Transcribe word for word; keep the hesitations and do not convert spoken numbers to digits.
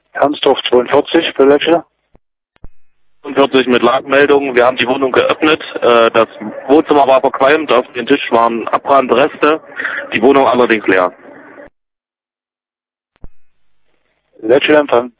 Ernsthof zweiundvierzig, Belletsche. zweiundvierzig mit Lagmeldung. Wir haben die Wohnung geöffnet. Äh, das Wohnzimmer war verqualmt. Auf dem Tisch waren Abbrandreste. Die Wohnung allerdings leer. Belletsche Empfang.